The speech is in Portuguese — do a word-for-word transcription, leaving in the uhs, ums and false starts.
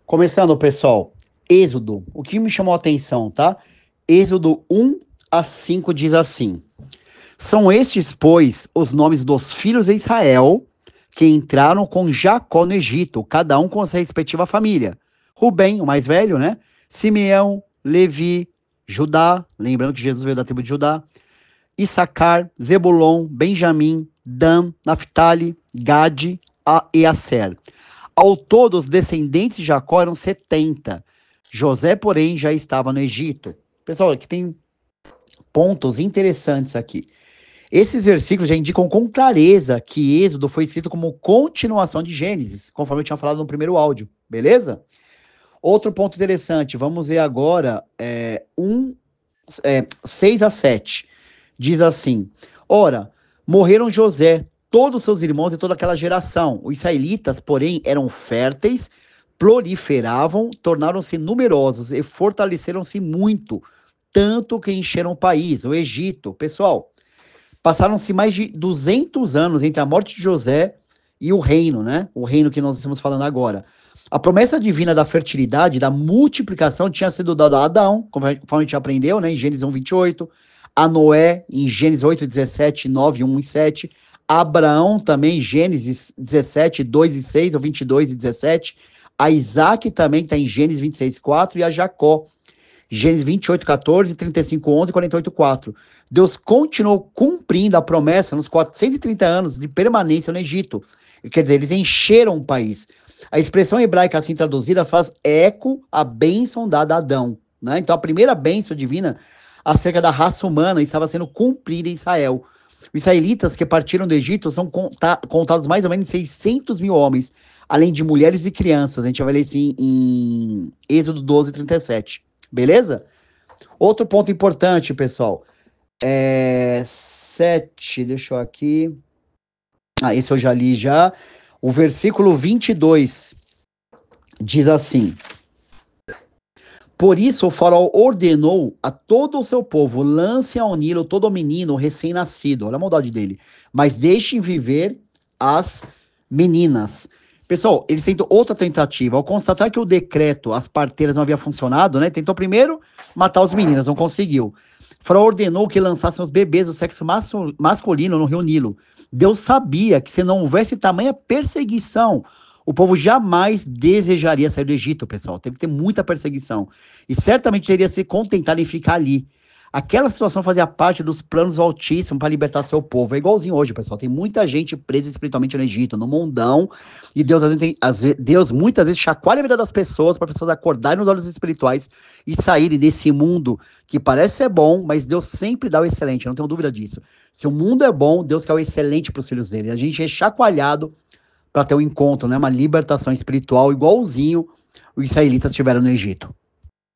Começando, pessoal, Êxodo, o que me chamou a atenção, tá? Êxodo um a cinco diz assim: São estes, pois, os nomes dos filhos de Israel que entraram com Jacó no Egito, cada um com sua respectiva família. Rubem, o mais velho, né? Simeão, Levi, Judá, lembrando que Jesus veio da tribo de Judá, Issacar, Zebulon, Benjamim, Dan, Naphtali, Gade e Aser. Ao todo, os descendentes de Jacó eram setenta. José, porém, já estava no Egito. Pessoal, aqui tem pontos interessantes aqui. Esses versículos já indicam com clareza que Êxodo foi escrito como continuação de Gênesis, conforme eu tinha falado no primeiro áudio, beleza? Outro ponto interessante, vamos ver agora é, um, é, seis a sete. Diz assim: Ora, morreram José, todos seus irmãos e toda aquela geração. Os israelitas, porém, eram férteis, proliferavam, tornaram-se numerosos e fortaleceram-se muito, tanto que encheram o país, o Egito. Pessoal, passaram-se mais de duzentos anos entre a morte de José e o reino, né? O reino que nós estamos falando agora. A promessa divina da fertilidade, da multiplicação, tinha sido dada a Adão, conforme a gente aprendeu, né? Em Gênesis um, vinte e oito. A Noé, em Gênesis oito, dezessete, nove, um e sete. A Abraão também, Gênesis dezessete, dois e seis, ou vinte e dois e dezessete. A Isaac também está em Gênesis vinte e seis, quatro. E a Jacó, Gênesis vinte e oito, quatorze, trinta e cinco, onze e quarenta e oito, quatro. Deus continuou cumprindo a promessa nos quatrocentos e trinta anos de permanência no Egito. Quer dizer, eles encheram o país. A expressão hebraica assim traduzida faz eco à bênção dada a Adão, né? Então a primeira bênção divina acerca da raça humana estava sendo cumprida em Israel. Os israelitas que partiram do Egito são conta contados mais ou menos seiscentos mil homens, além de mulheres e crianças. A gente vai ler isso em, em Êxodo doze, trinta e sete. Beleza? Outro ponto importante, pessoal. É... sete, deixa eu aqui. Ah, esse eu já li já. O versículo vinte e dois diz assim: Por isso o faraó ordenou a todo o seu povo: lance ao Nilo todo o menino recém-nascido. Olha a maldade dele. Mas deixem viver as meninas. Pessoal, eles tentam outra tentativa. Ao constatar que o decreto, as parteiras não havia funcionado, né? Tentou primeiro matar os meninos, não conseguiu. O faraó ordenou que lançassem os bebês do sexo masculino no rio Nilo. Deus sabia que se não houvesse tamanha perseguição, o povo jamais desejaria sair do Egito, pessoal. Teve que ter muita perseguição. E certamente teria se contentado em ficar ali. Aquela situação fazia parte dos planos do Altíssimo para libertar seu povo. É igualzinho hoje, pessoal. Tem muita gente presa espiritualmente no Egito, no mundão. E Deus, Deus muitas vezes chacoalha a vida das pessoas para as pessoas acordarem nos olhos espirituais e saírem desse mundo que parece ser bom, mas Deus sempre dá o excelente. Eu não tenho dúvida disso. Se o mundo é bom, Deus quer o excelente para os filhos dele. A gente é chacoalhado para ter um encontro, né? Uma libertação espiritual igualzinho os israelitas tiveram no Egito.